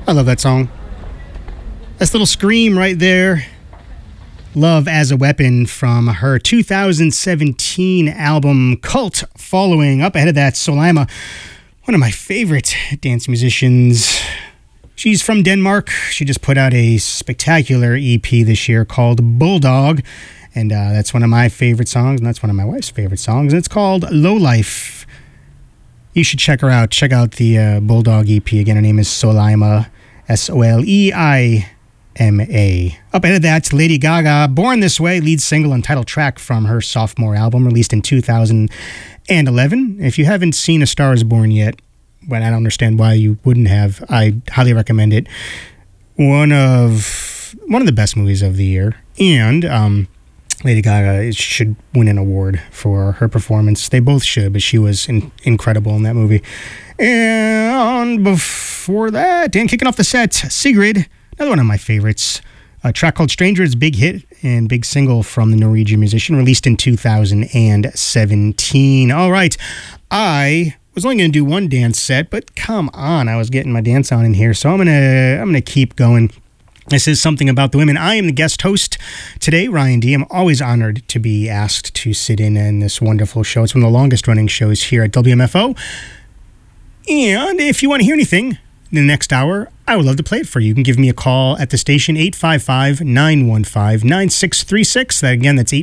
I love that song. That's a little scream right there. Love as a Weapon from her 2017 album Cult Following. Up ahead of that, Soleima, one of my favorite dance musicians. She's from Denmark. She just put out a spectacular EP this year called Bulldog. And that's one of my favorite songs, and that's one of my wife's favorite songs. And it's called Low Life. You should check her out. Check out the Bulldog EP. Again, her name is Soleima, Soleima. Up ahead of that, Lady Gaga, Born This Way, lead single and title track from her sophomore album, released in 2011. If you haven't seen A Star Is Born yet, but I don't understand why you wouldn't have, I highly recommend it. One of the best movies of the year. And Lady Gaga should win an award for her performance. They both should, but she was incredible in that movie. And before that, and kicking off the set, Sigrid, another one of my favorites. A track called Stranger. It's a big hit and big single from the Norwegian musician, released in 2017. All right. I was only going to do one dance set, but come on. I was getting my dance on in here, so I'm gonna keep going. This is Something About the Women. I am the guest host today, Ryan D. I'm always honored to be asked to sit in this wonderful show. It's one of the longest running shows here at WMFO. And if you want to hear anything in the next hour, I would love to play it for you. You can give me a call at the station, 855-915-9636. That again, that's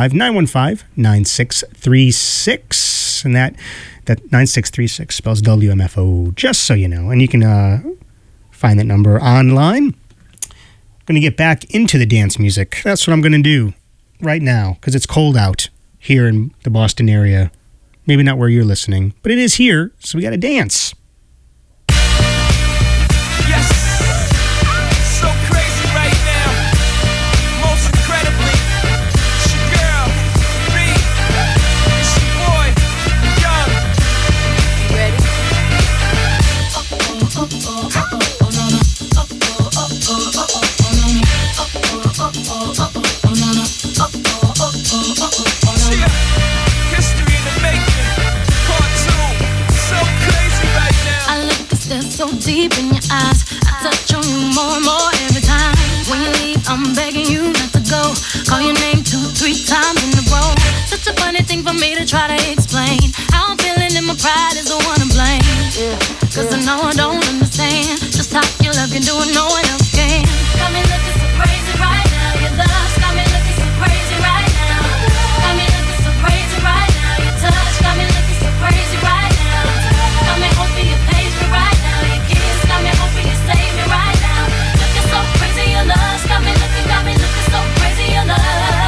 855-915-9636. And that 9636 spells WMFO, just so you know. And you can find that number online. Going to get back into the dance music. That's what I'm going to do right now, because it's cold out here in the Boston area. Maybe not where you're listening, but it is here, so we got to dance. So deep in your eyes, I touch on you more and more every time. When you leave, I'm begging you not to go. Call your name 2-3 times in a row. Such a funny thing for me to try to explain. How I'm feeling and my pride is the one to blame. Cause I know I don't understand just how your love can do it, no one else can. Got me looking so crazy right now. Your love's got me looking so crazy right now. Got me looking so crazy right now. Your touch got me looking so crazy right now. Got me hoping you page me right now. Got me hoping you save me right now. Looking so crazy, your love got me looking so crazy, your love.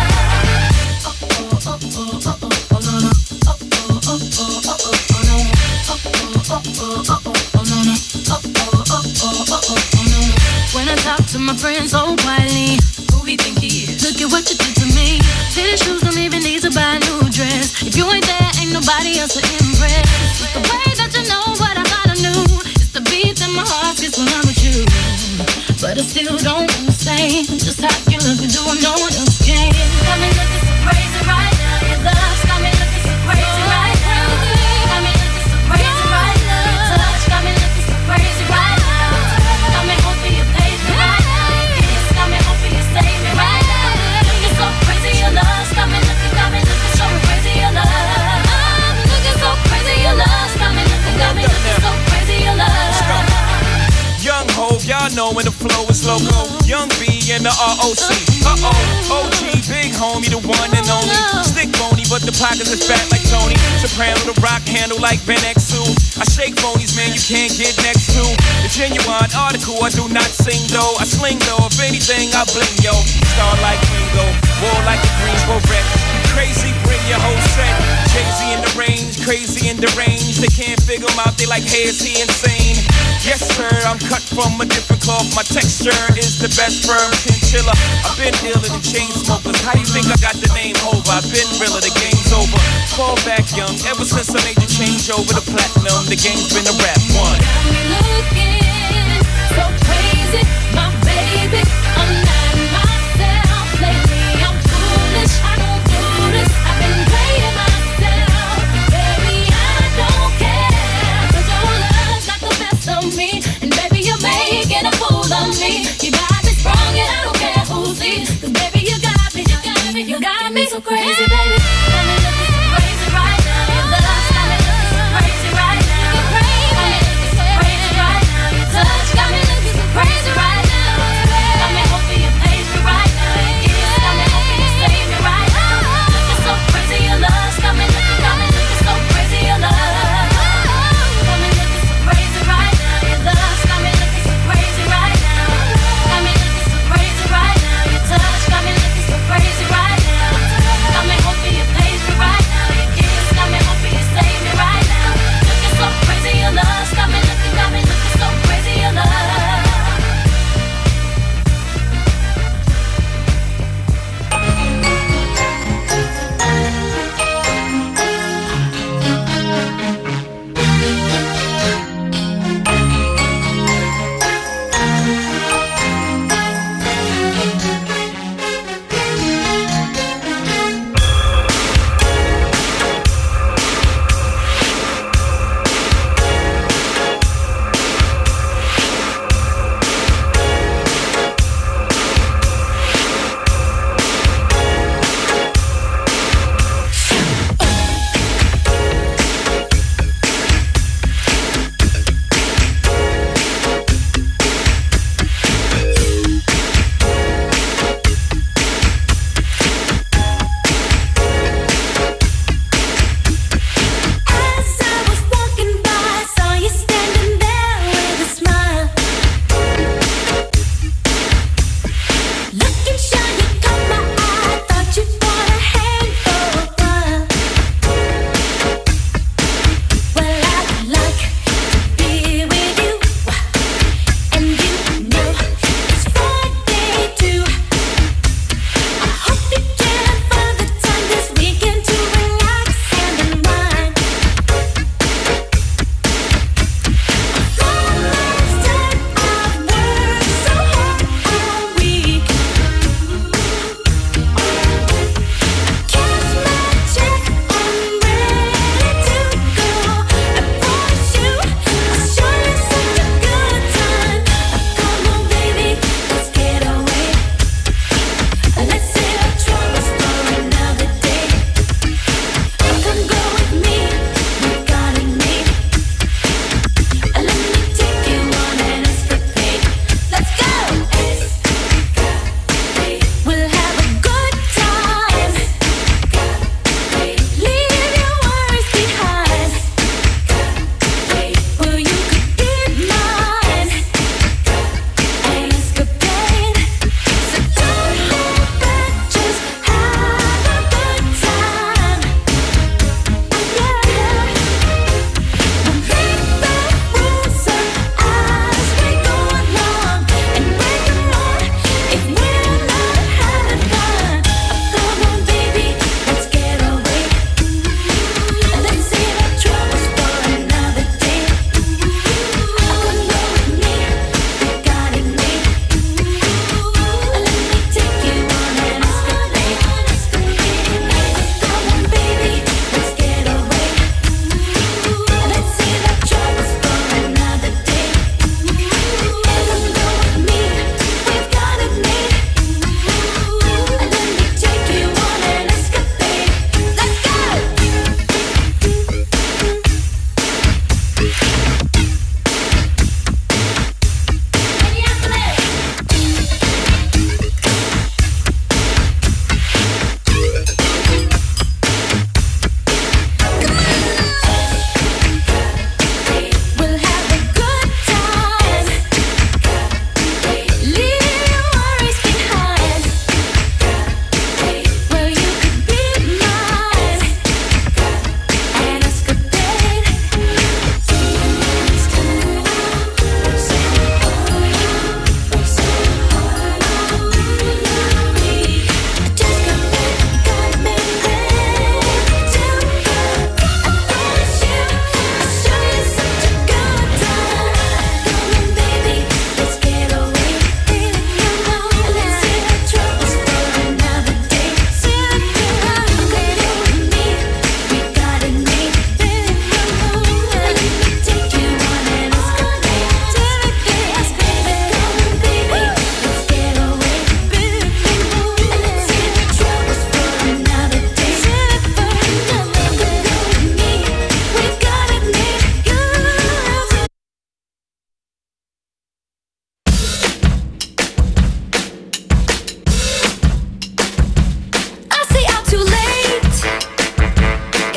When I talk to my friends so quietly, who he think he is? Look at what you did to me. Fitted shoes don't even need to buy a new dress. If you ain't there, ain't nobody else to impress. It's the way that you know what I thought I knew. The beat in my heart gets when I'm with you. But I still don't understand just how you look and do what no one else can. Got me looking so crazy right now. Your love's got me looking so crazy right now. Got me looking so crazy right now. Your touch got me looking so crazy right now. Got me hoping you page me right now. Your kiss got me hoping you save me right now. Looking so crazy, your love's got me looking so crazy, your love. I'm looking so crazy, your love's got me looking so crazy, your love. Young Hov, y'all know when the flow is loco. Young B and the ROC. OG, big homie, the one and only. Stick bony, but the pockets is fat like Tony. Soprano, the rock handle like Ben X2. I shake phonies, man, you can't get next to. The genuine article, I do not sing though. I sling though, if anything, I bling yo. Star like Ringo, war like a Greensboro wreck. Crazy, bring your whole set. Jay-Z in the range, crazy in the range. They can't figure him out, they like, hey, is he insane? Yes, sir, I'm cut from a different cloth. My texture is the best firm chinchilla. I've been dealing in chain smokers. How you think I got the name over? I've been realer, the game's over. Fall back young, ever since I made the change over to platinum. The game's been a rap one. Got me looking so crazy, my baby. I'm not myself lately. I'm foolish, I don't do this. I've been playing myself, baby. I don't care, 'cause your love's got the best of me, and baby, you're making a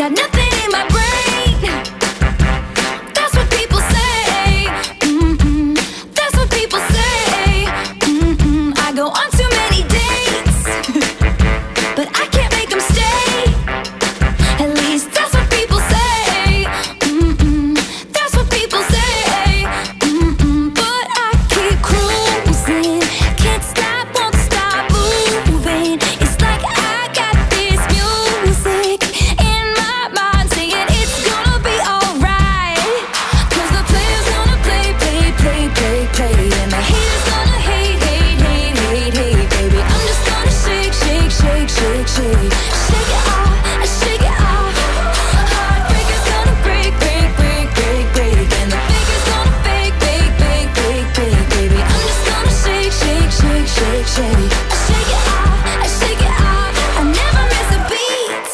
got nothing in my brain. That's what people say. That's what people say. I go on too many dates, but I can't make them stay. At least that's what people say. That's what people say. But I keep cruising, can't stop, won't stop moving. It's like I got this music in my mind saying it's gonna be alright. 'Cause the player's gonna play, play, play, play, play, and the haters gonna hate, hate, hate, hate, hate, baby. I'm just gonna shake, shake, shake, shake, shake, shake it off, shake it off. Heartbreaker's gonna break, break, break, break, break, and the faker's gonna fake, fake, fake, fake, fake, baby. I'm just gonna shake, shake, shake, shake, shake, shake it off, shake it off. I never miss a beat.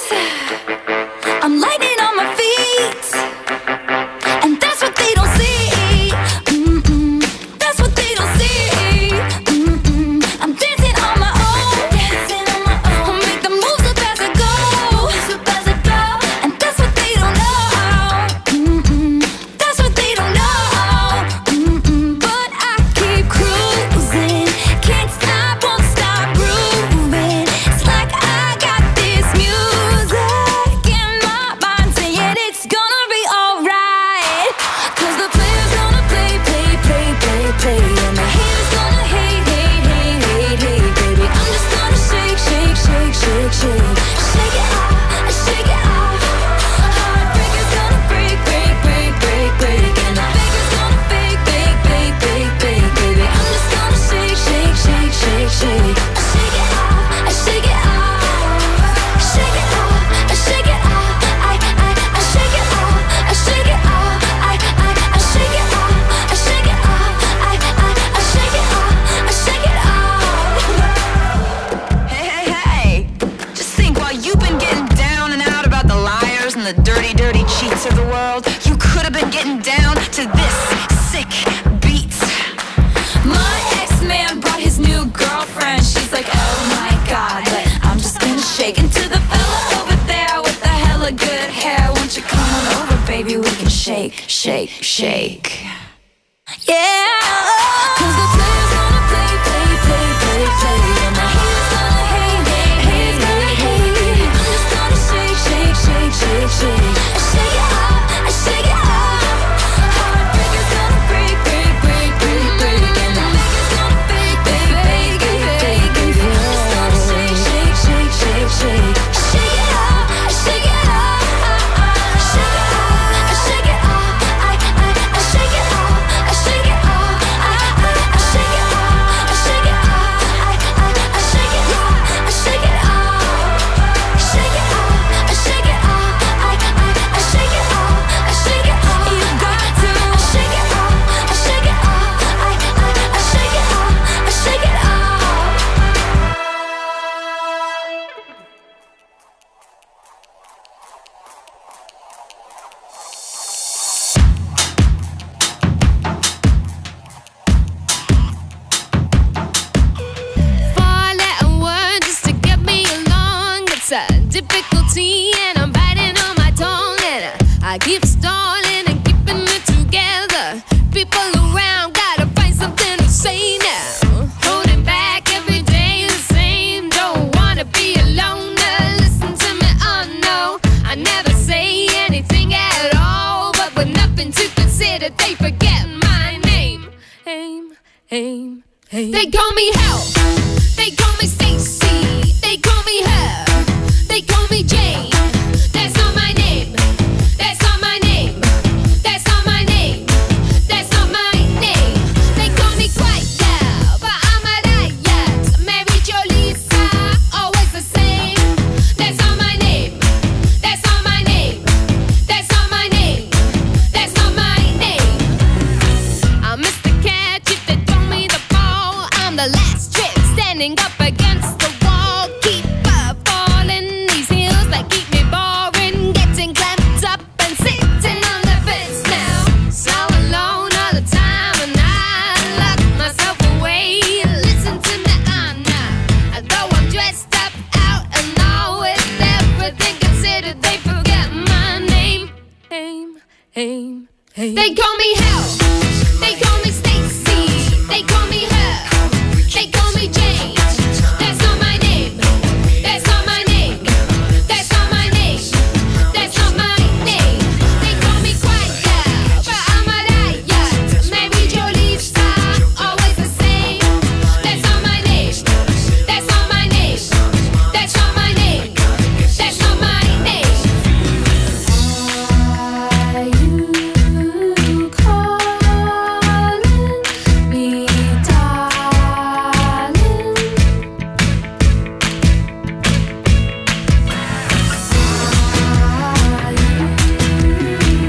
I'm lightning on my feet, and that's what they don't see. That's what they don't see. I'm dancing on my own, dancing on my own. Make the moves up as I go, and that's what they don't know. That's what they don't know. But I keep cruising, can't stop, won't stop grooving. It's like I got this music in my mind saying it's gonna be alright. 'Cause the player's gonna play, play, play, play, play, and the haters gonna hate, hate, hate, hate, hate, baby. I'm just gonna shake, shake, shake, shake, shake, shake it off, shake it off. Heartbreaker's gonna break, break, break, break, break, and the faker's gonna fake, fake, fake, fake, fake, baby. I'm just gonna shake, shake, shake, shake, shake, shake it off, shake it off, shake it off, shake it off. I shake it off, shake it off. I shake it off, shake it off. I shake it off, shake it off. Hey, hey, hey! Just think, while you've been getting down and out about the liars and the dirty, dirty cheats of the world, you could have been getting down to this sick beat. My ex-man brought his new girlfriend. She's like, oh my god, but I'm just gonna shake into the fella over there with the hella good hair. Won't you come on over, baby? We can shake, shake, shake. Yeah, 'cause the player's gonna play, play, play, play, play, and the haters gonna hate, hate, hate, hate, hate. I'm just gonna shake, shake, shake, shake, shake, shake it off, shake it off. Heartbreaker's gonna break, break, break, break, break, and the faker's gonna fake, fake, fake, fake, fake, baby. I'm just gonna shake, shake, shake, shake, shake, shake it off, shake it off, shake it off, shake it off. I shake it off, shake it off. I shake it off, shake it off. I shake it off, shake it off, shake it off, shake it off. I shake it off, shake it off. You got to shake it off, shake it off. I shake it off, shake it off. Four-letter word just to get me along. It's a difficulty and I'm biting on my tongue, and I keep stalling and keeping it together. People around gotta find something to say now. Holding back every day the same. Don't wanna be alone. Listen to me, oh no. I never say anything at all, but with nothing to consider, they forget my name. Aim, aim, aim. They call me help. They call me Stacy. They call me her. They call me Jane. That's not my name. That's not my name. That's not my name. That's not my name. They call me quiet girl, but I'm a riot. Mary Jo Lisa, always the same. That's not my name. That's not my name. That's not my name. That's not my name. I'm Mr. Catch if they throw me the ball. I'm the last trick standing up against the wall. Keep up for They call me Hell. They call me Stacy. They call me her. They call me Jane. That's not my name. That's not my name. That's not my name. That's not my name. They call me Quiet Girl, but I'm a riot. Mary Jolie style, always the same. That's not my name. That's not my name. That's not my name. That's not my name. Are you calling me darling? Are you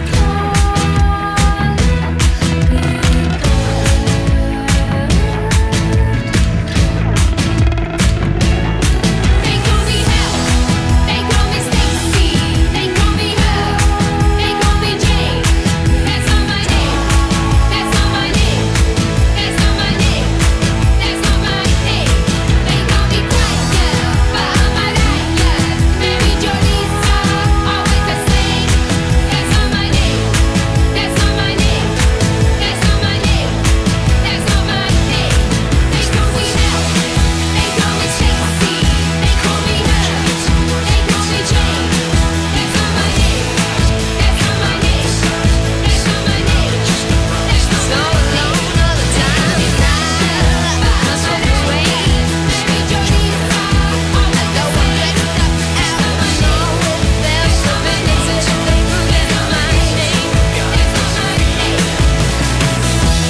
They call me Hell. They call me Stacy. They call me her. They call me Jane. That's not my name. That's not my name. That's not my name. That's not my name. They call me Quiet Girl, but I'm a riot. Mary Jolie style, always the same. That's not my name. That's not my name. That's not my name. That's not my name. They call me Hell. They call me Stacy. They call me her. They call me Jane. That's not my name. That's not my name. That's not my name. That's not my name. All the time now, but I'm so afraid. Mary Jolie style, always the same. That's not my name. There's so many things to think. That's not my name. That's not my name.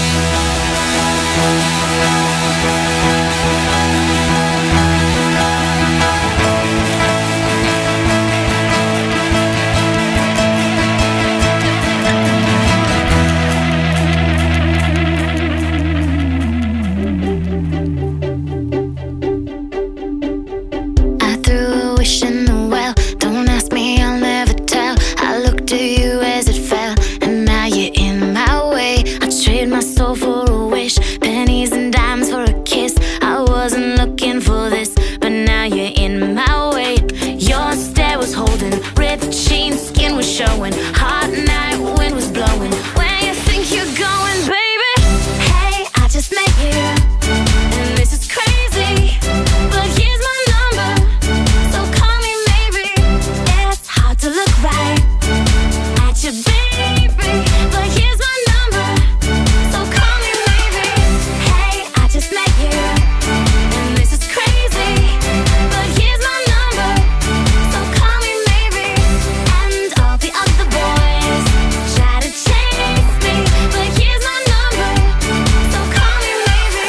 I threw a wish in the well. Don't ask me, I'll never tell. I looked at you as it fell, and now you're in my way. I trade my soul for a wish, pennies and dimes for a kiss. I wasn't looking for this, but now you're in my way. Your stare was holding, ripped jeans, skin was showing. Hot night, wind was blowing. Where you think you're going, baby? Hey, I just met you, and this is crazy. But here's my number, so call me maybe. It's hard to look right at you, baby. But here's my number, so call me maybe. Hey, I just met you, and this is crazy. But here's my number, so call me maybe. And all the other boys try to chase me, but here's my number, so call me maybe.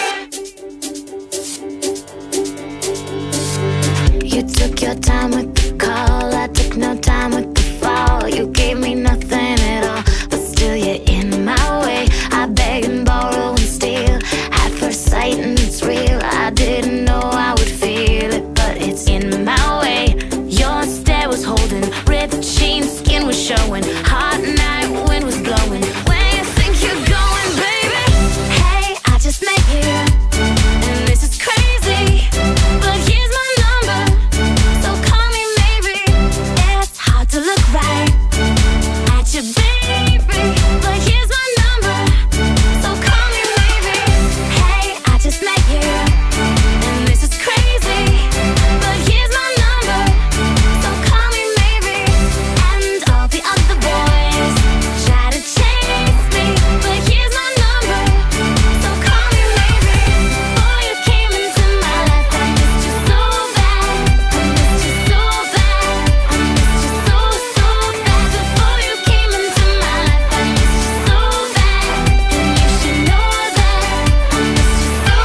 You took your time with the call, I took no time with the fall. You gave me nothing at all, but still you're in my way. I beg and borrow and steal at first sight, and it's real. I didn't know I would feel it, but it's in my way. Your stare was holding, ripped jeans, skin was showing. Hot night, wind was blowing. Where you think you're going, baby? Hey, I just met you, and this is crazy. But here's my number, so call me maybe. It's hard to look right at you, baby. But here's my number, so call me maybe. Hey, I just met you, and this is crazy. But here's my number, so call me maybe. And all the other boys try to chase me, but here's my number, so call me maybe. Before you came into my life, I missed you so bad. I missed you so bad. I missed you so, so bad. Before you came into my life, I missed you so bad. And you should know that I missed you so,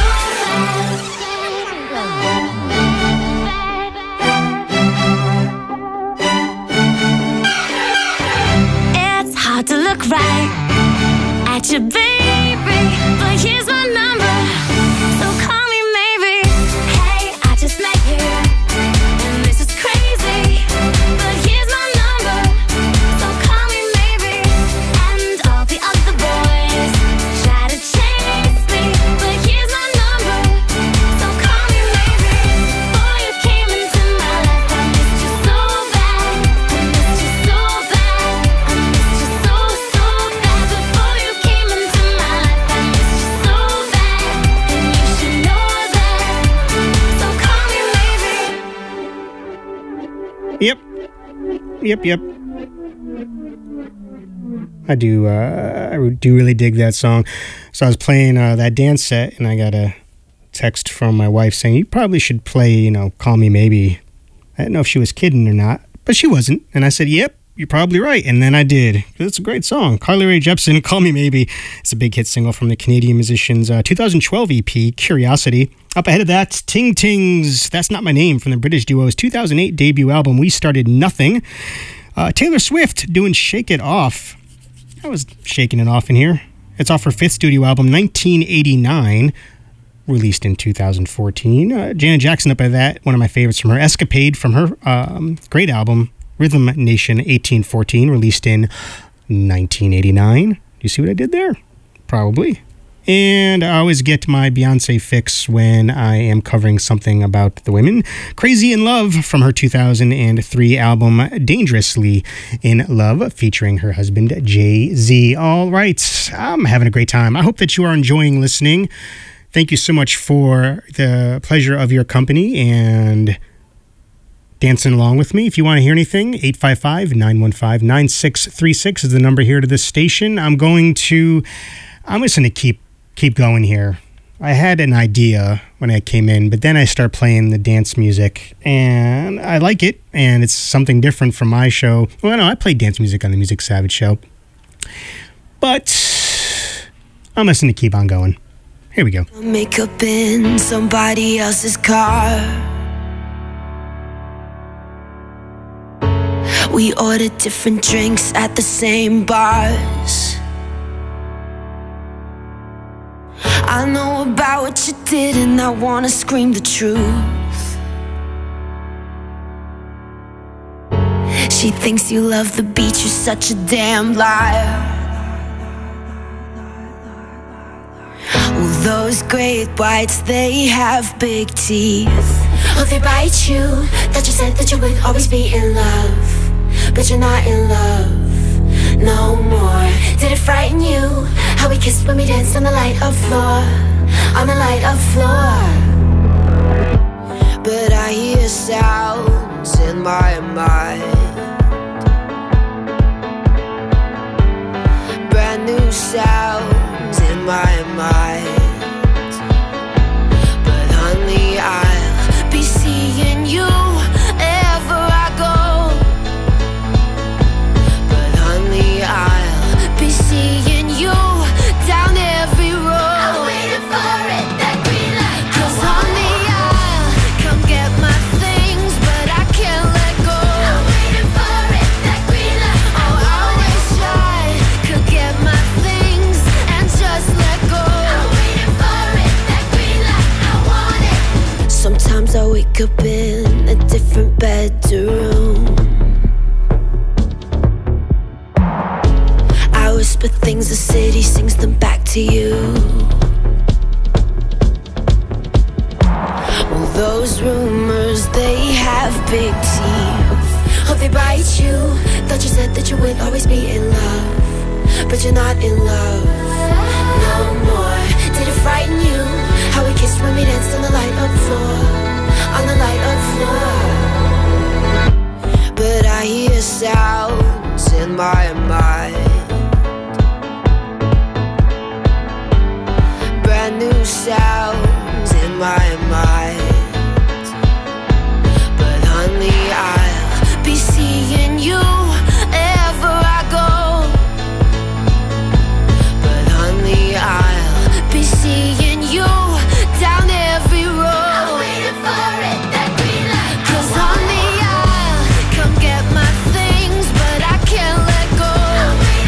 It's hard to look right at you, baby. But here's my number, so call me maybe. Hey, I just met you, and this is crazy. But here's my number, so call me maybe. And all the other boys try to chase me, but here's my number, so call me maybe. Before you came into my life, I missed you so bad. I missed you so bad. I missed you so, so Yep. I do really dig that song. So I was playing that dance set, and I got a text from my wife saying, you probably should play, Call Me Maybe. I didn't know if she was kidding or not, but she wasn't. And I said, yep, you're probably right. And then I did. It's a great song. Carly Rae Jepsen, Call Me Maybe. It's a big hit single from the Canadian musician's 2012 EP, Curiosity. Up ahead of that, Ting Tings, That's Not My Name, from the British duo's 2008 debut album, We Started Nothing. Taylor Swift doing Shake It Off. I was shaking it off in here. It's off her fifth studio album, 1989, released in 2014. Janet Jackson up by that, one of my favorites from her, Escapade, from her great album, Rhythm Nation 1814, released in 1989. You see what I did there? Probably. And I always get my Beyonce fix when I am covering something about the women. Crazy in Love, from her 2003 album Dangerously in Love, featuring her husband Jay-Z. All right, I'm having a great time. I hope that you are enjoying listening. Thank you so much for the pleasure of your company and dancing along with me. If you want to hear anything, 855-915-9636 is the number here to this station. I'm just going to keep going here. I had an idea when I came in, but then I start playing the dance music, and I like it, and it's something different from my show. Well, no, I play dance music on the Music Savage show, but I'm just going to keep on going. Here we go. Makeup in somebody else's car. We ordered different drinks at the same bars. I know about what you did and I wanna scream the truth. She thinks you love the beach, you're such a damn liar. Well, those great whites, they have big teeth. Oh, they bite you, that you said that you would always be in love. But you're not in love no more. Did it frighten you how we kissed when we danced on the light of floor? On the light of floor. But I hear sounds in my mind, brand new sounds in my mind. But honey, I'll be seeing you ever I go. I'll be seeing you down every road. I'm waiting for it, that green light. 'Cause on the aisle, come get my things, but I can't let go. I'm waiting for it, that green light. Oh, I wish I could get my things and just let go. I'm waiting for it, that green light. I want it. Sometimes I wake up in a different bedroom. Whisper things, the city sings them back to you. Well, those rumors, they have big teeth. Oh, they bite you. Thought you said that you would always be in love, but you're not in love no more. Did it frighten you how we kissed when we danced on the light of floor? On the light of floor. But I hear sounds in my mind, brand new sounds in my mind. But honey, I'll be seeing you ever I go. But honey, I'll be seeing you down every road. I'm waiting for it, that green light. 'Cause on the aisle, come get my things, but I can't let go. I'm waiting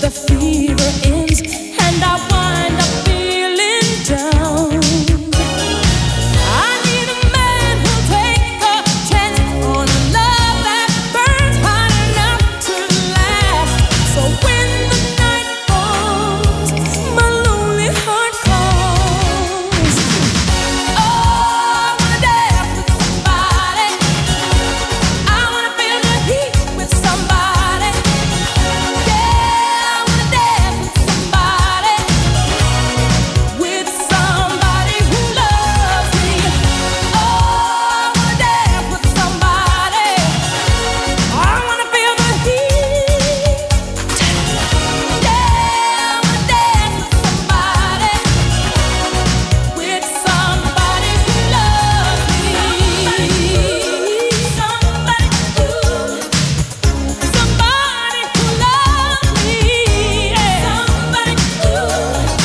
the fever ends and I wind up feeling down. I need a man who'll take a chance on a love that burns hot enough to last. So when the night falls, my lonely heart calls. Oh, I wanna dance with somebody. I wanna feel the heat with somebody. Yeah, I wanna dance with somebody. With somebody who loves me. Oh, I wanna dance with somebody. I wanna feel the heat. Yeah, I wanna dance with somebody. With somebody who loves me. Somebody who loves me. Yeah. Somebody who to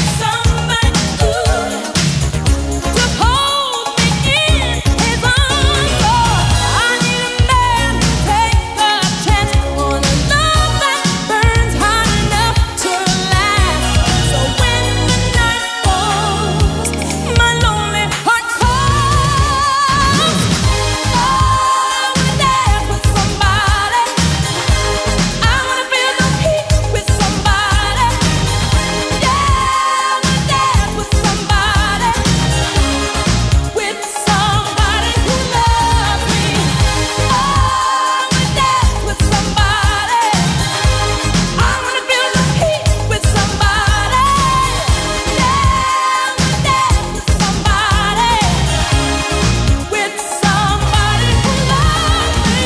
hold me in his arms. Oh, I need a man to take a chance on a love that burns hot enough to last. So when the night falls, my lonely heart calls. Oh, I wanna dance with somebody. I wanna feel the heat with somebody. Yeah, I wanna dance with somebody. With somebody who loves me. Oh, I wanna dance with somebody. I wanna feel the heat with somebody. Yeah, I wanna dance with somebody. With somebody who loves me.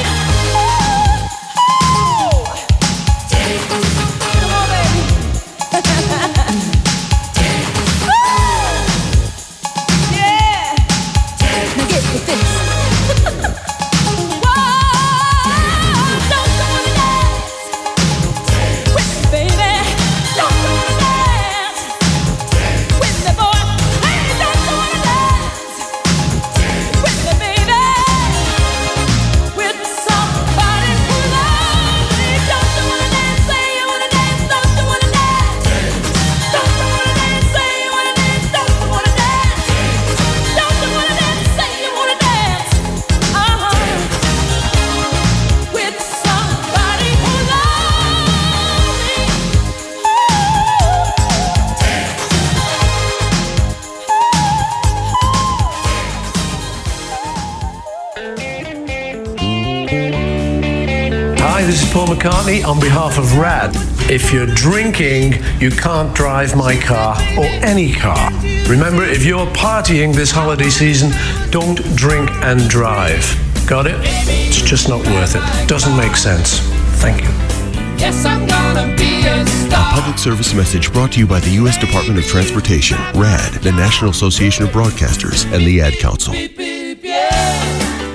Come on, baby. Yeah. Now get with this. Whoa, don't you wanna dance with me, baby? Don't you wanna dance with me, boy? Hey, don't you wanna dance with me, baby? With somebody who loves me. Don't you wanna dance? Say you wanna dance. Don't you wanna dance? Don't you wanna dance? Say you wanna dance. Don't you wanna dance? Don't you wanna dance? Say you wanna dance. With somebody who loves me. Hi, this is Paul McCartney on behalf of RAD. If you're drinking, you can't drive my car or any car. Remember, if you're partying this holiday season, don't drink and drive. Got it? It's just not worth it. Doesn't make sense. Thank you. Yes, I'm gonna be a A star. public service message brought to you by the U.S. Department of Transportation, RAD, the National Association of Broadcasters, and the Ad Council. Beep, beep, yeah.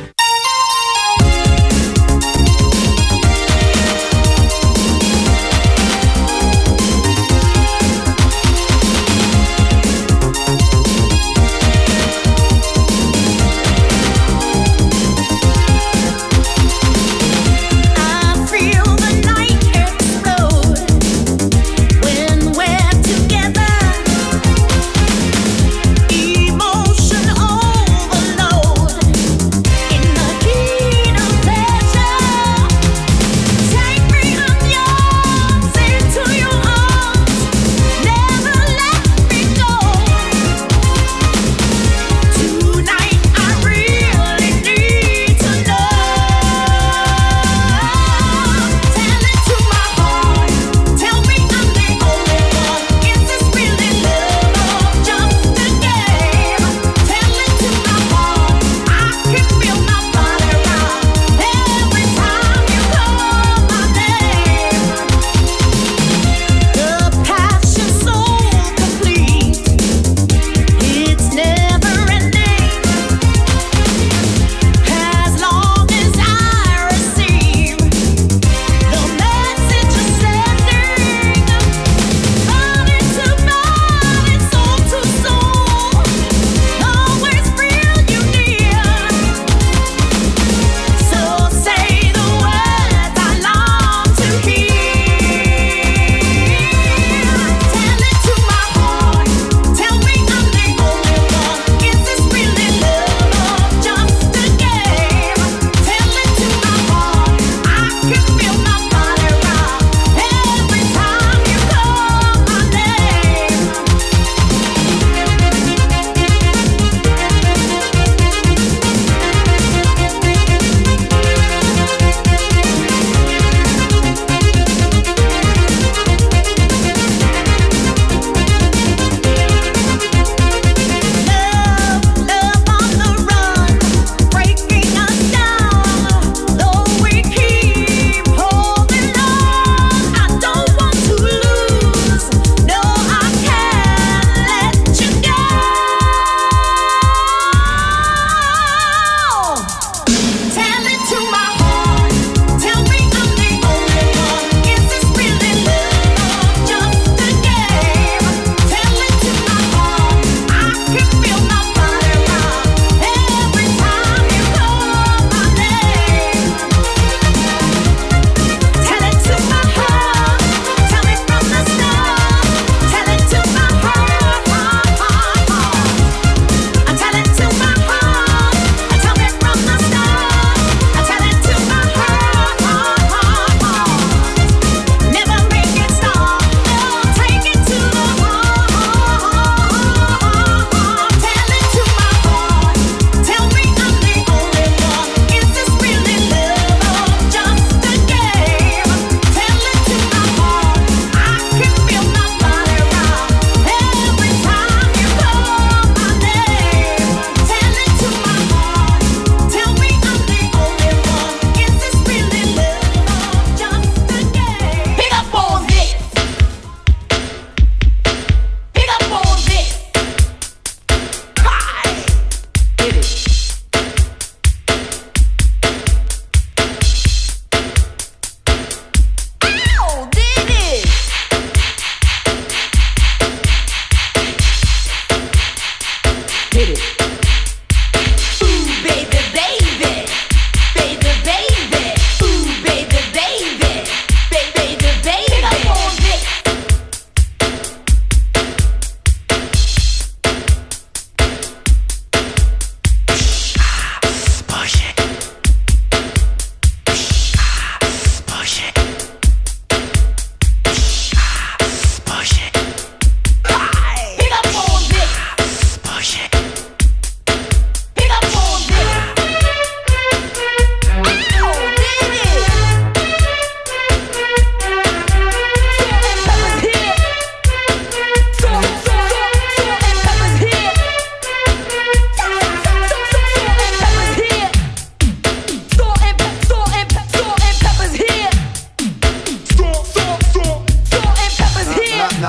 I feel the night explode when we're together. Emotion overload.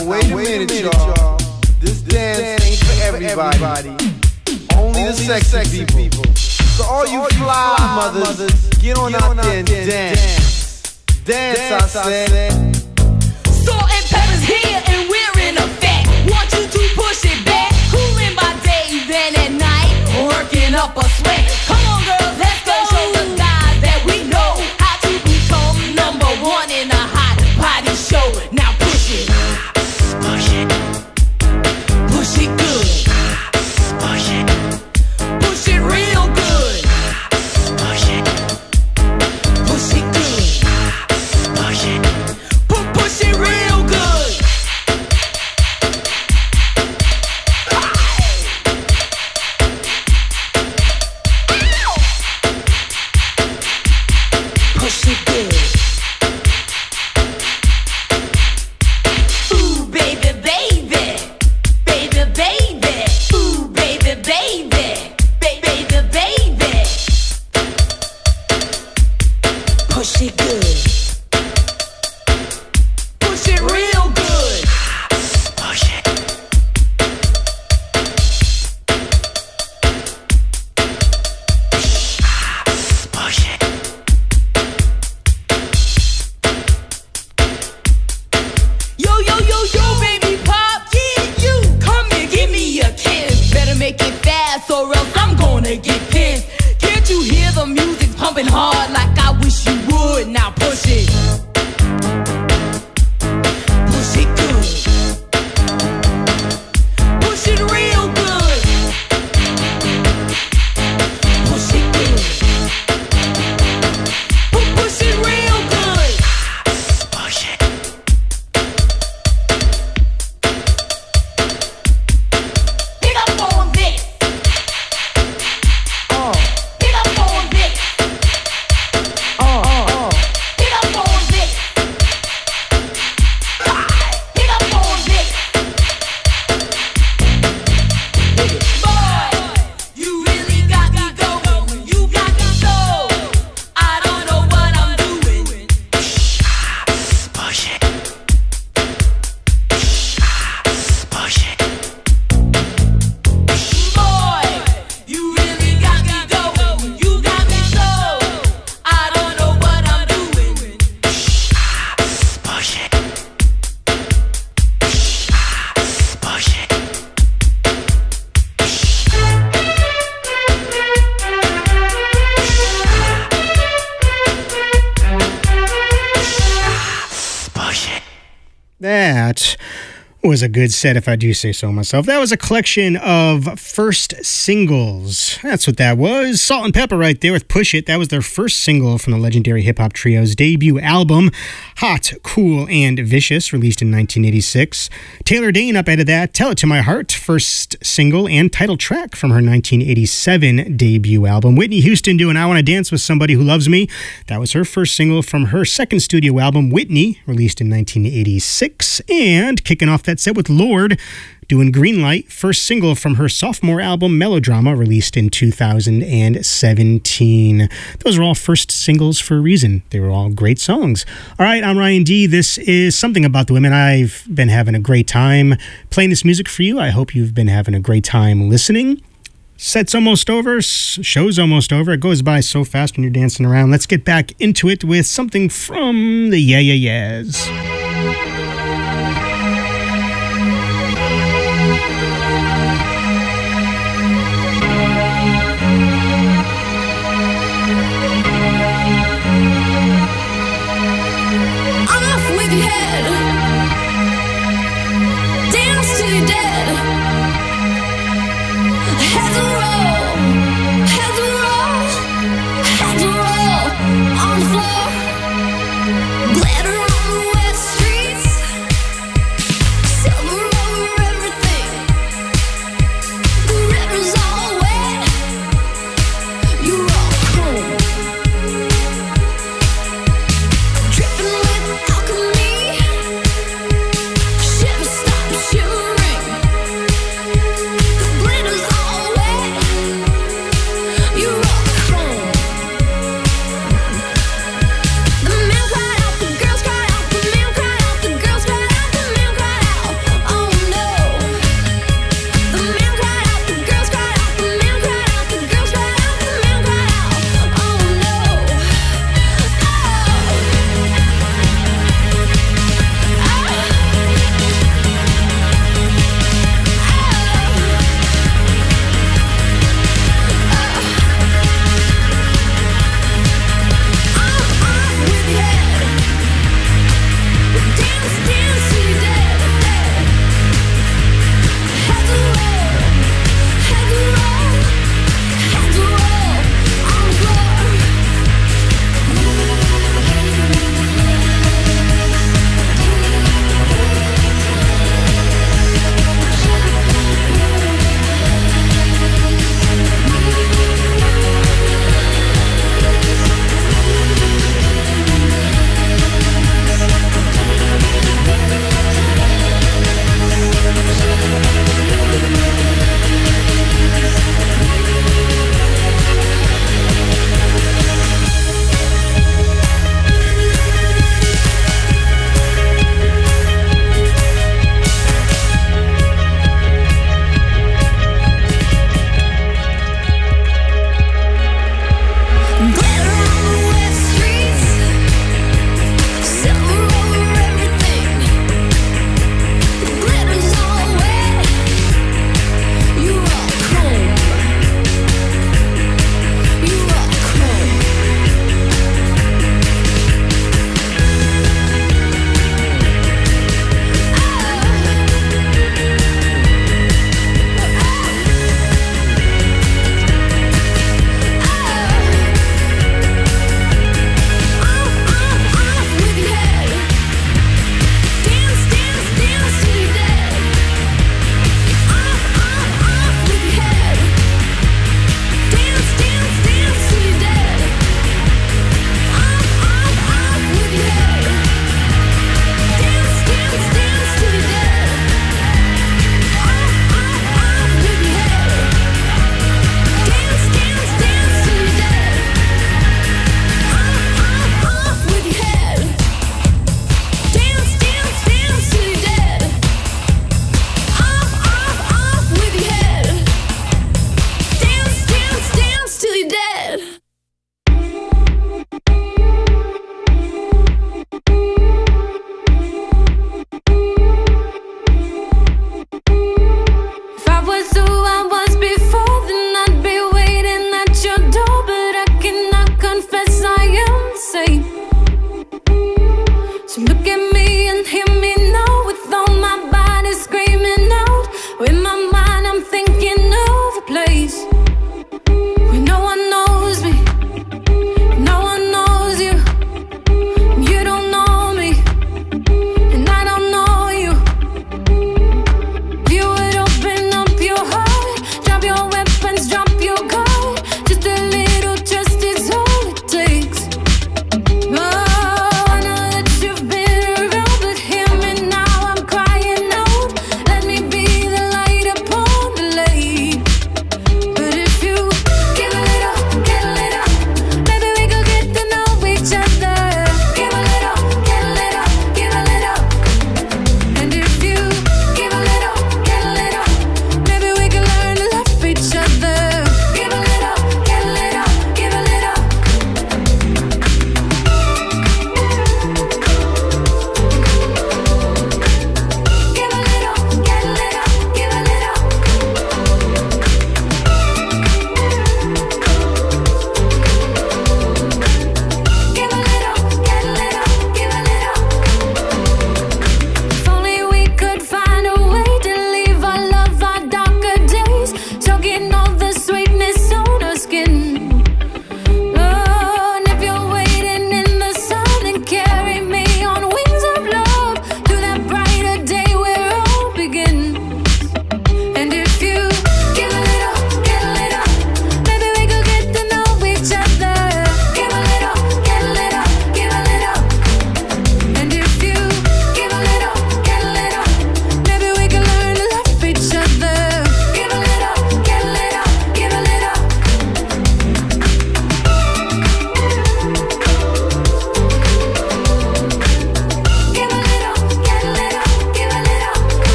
Now wait a minute, y'all. This dance ain't for everybody. Only the sexy people. So all you fly mothers, get on out there and dance. Dance, I said. Salt and pepper's here and we're in effect. Want you to push it back. Cooling by day, then at night, working up a sweat. Come on, girls, let's go show the guys that we know how to become #1 in a hot party show. Now push it. Push it. Push it good. Push it. Push it real good. Push it. Push it good. Push it. Push it real good. Push it good. Ooh, baby, baby. Baby, baby. Ooh, baby, baby. Baby, baby. Push it good. Push it real good. Push it. Push it. Yo, yo, yo, yo, baby pop, yeah, you. Come here, give me a kiss. Better make it fast or else I'm gonna get pissed. Can't you hear the music pumping hard like I wish you would? Now push it. Push it good. Push it real good. Push it good. Push it real good. Push it. Pick up on this. Pick up on this. Pick up on this. Pick up on this. Boy, you really got me going. You got me so. I don't know what I'm doing. Push it. Push it. Boy, you really got me going. You got me so. I don't know what I'm doing. Push it. Push it. Push it. That was a good set, if I do say so myself. That was a collection of first singles. That's what that was. Salt and Pepper right there with Push It. That was their first single from the legendary hip-hop trio's debut album, Hot, Cool, and Vicious, released in 1986. Taylor Dayne up ahead of that, Tell It to My Heart, first single and title track from her 1987 debut album. Whitney Houston doing I Want to Dance with Somebody Who Loves Me. That was her first single from her second studio album, Whitney, released in 1986. And kicking off that set with Lorde doing Greenlight, first single from her sophomore album Melodrama, released in 2017. Those are all first singles for a reason. They were all great songs. All right, I'm Ryan D. This is Something About the Women. I've been having a great time playing this music for you. I hope you've been having a great time listening. Set's almost over, show's almost over. It goes by so fast when you're dancing around. Let's get back into it with something from the Yeah Yeah Yeahs. Off with your head. Dance till you're dead. Heads will roll. Heads will roll. Heads will roll on the floor. Glitter on the wet streets. Silver over everything.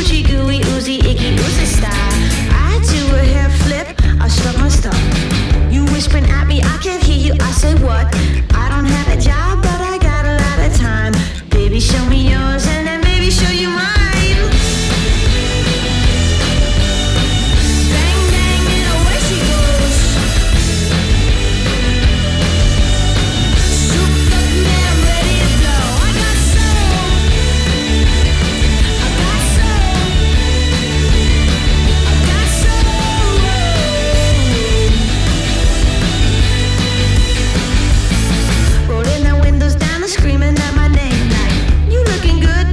bougie, gooey, oozy, icky, oozy style. I do a hair flip, I struck my stuff. You whispering at me, I can't hear you, I say what? I don't have a job, but I got a lot of time. Baby, show me yours and then maybe show you mine. Bang, bang, and away she goes. Souped up, man, I'm ready to blow. I got soul. I got soul. I got soul. Rolling the windows down and screaming at my name like, you looking good,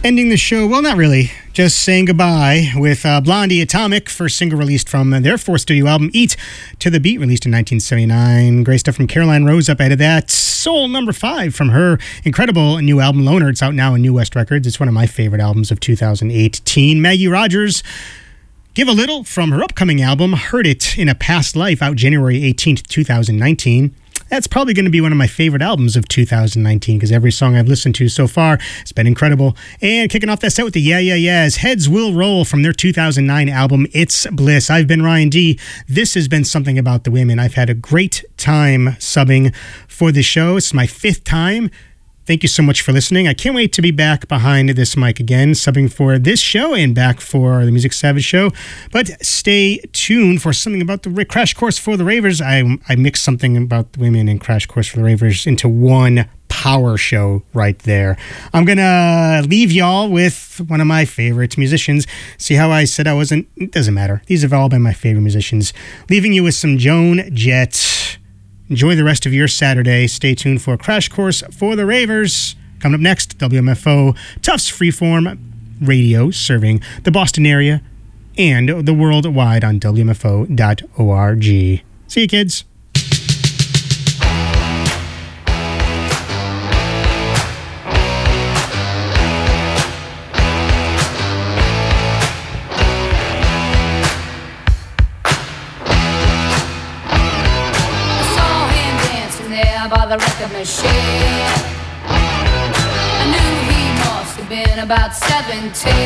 Ending the show, well, not really, just saying goodbye with Blondie Atomic, first single released from their fourth studio album, Eat to the Beat, released in 1979. Great stuff from Caroline Rose up ahead of that. Soul number 5 from her incredible new album, Loner. It's out now on New West Records. It's one of my favorite albums of 2018. Maggie Rogers, Give a Little from her upcoming album, Heard It in a Past Life, out January 18th, 2019. That's probably going to be one of my favorite albums of 2019 because every song I've listened to so far has been incredible. And kicking off that set with the Yeah Yeah Yeahs, Heads Will Roll from their 2009 album, It's Bliss. I've been Ryan D. This has been Something About the Women. I've had a great time subbing for the show. It's my 5th time. Thank you so much for listening. I can't wait to be back behind this mic again, subbing for this show and back for the Music Savage show. But stay tuned for Something About the Crash Course for the Ravers. I mixed Something About the Women and Crash Course for the Ravers into one power show right there. I'm going to leave y'all with one of my favorite musicians. See how I said I wasn't? It doesn't matter. These have all been my favorite musicians. Leaving you with some Joan Jett. Enjoy the rest of your Saturday. Stay tuned for Crash Course for the Ravers. Coming up next, WMFO Tufts Freeform Radio, serving the Boston area and the worldwide on WMFO.org. See you, kids. By the record machine, I knew he must have been about 17.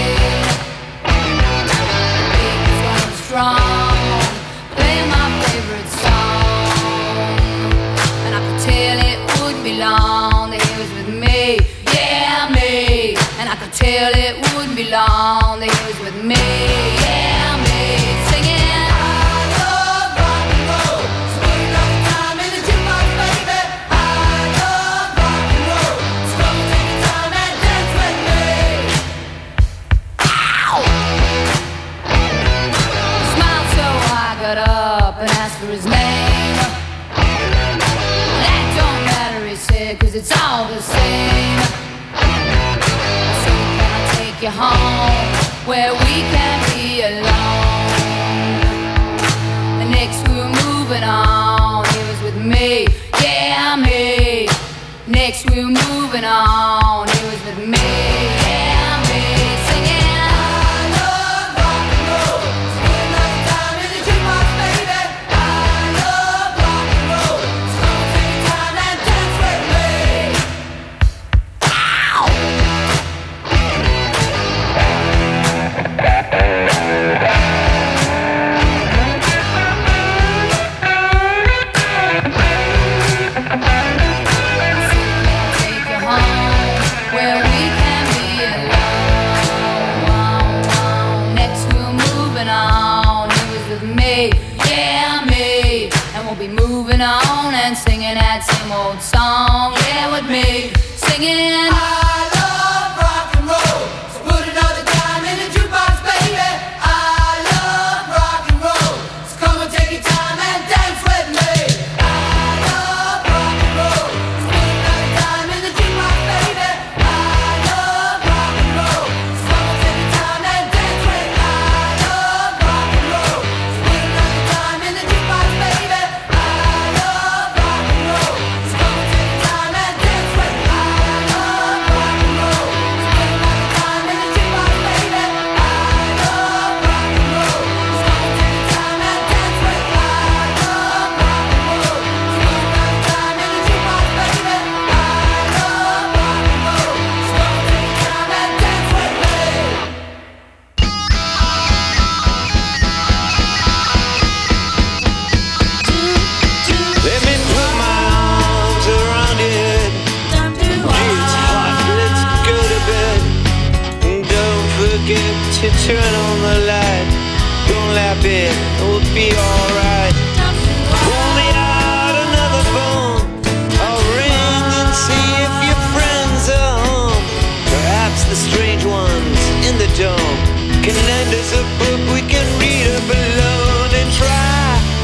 He was going strong, playing my favorite song, and I could tell it wouldn't be long that he was with me, yeah, me. And I could tell it wouldn't be long that he was with me, yeah, me, singing. For his name, that don't matter, he said, 'cause it's all the same. So can I take you home where we can be alone? And next we were moving on, he was with me, yeah, me. Next we were moving on, he was with me, yeah, me, singing. Moving on and singing that same old song, yeah, with me, singing.